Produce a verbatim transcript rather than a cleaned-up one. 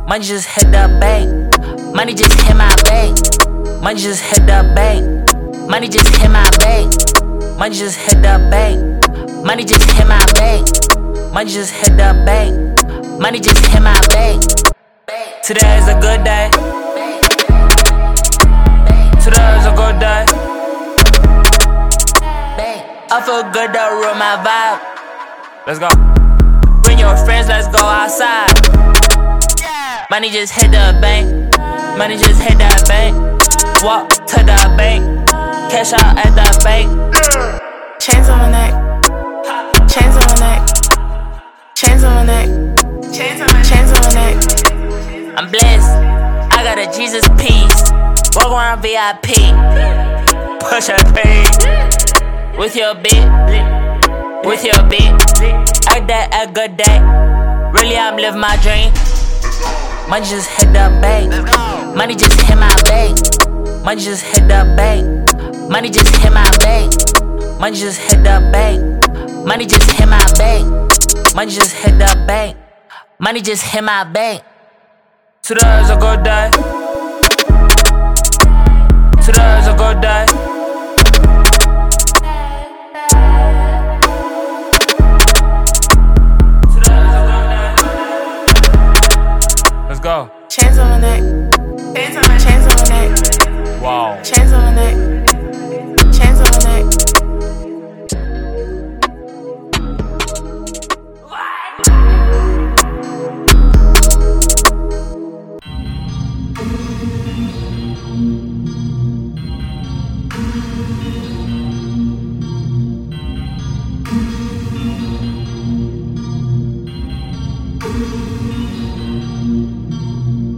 Money just hit the bank. Money just hit my bank. Money just hit the bank. Money just hit my bank. Money just hit the bank. Money just hit my bank. Money just hit the bank. Money just hit my bank. Today is a good day. Today is a good day. I feel good to ruin my vibe. Let's go. Bring your friends, let's go outside. Money just hit the bank. Money just hit the bank. Walk to the bank. Cash out at the bank. Chains on my neck. Chains on my neck. Chains on my neck. Chains on my chains on my neck. I'm blessed. I got a Jesus piece. Walk around V I P. Push a P. With your bitch. With your bitch. Act that a good day. Really, I'm living my dream. Money just hit the bank. Money just hit my bank. Money just hit the bank. Money just hit my bank. Money just hit the bank. Money just hit my bank. Money just hit the bank. Money just hit my bank. Today is a good day. Today is a good day. Let's go. Chains on my neck. Chains on my chains on my neck. Wow. Chains on my neck.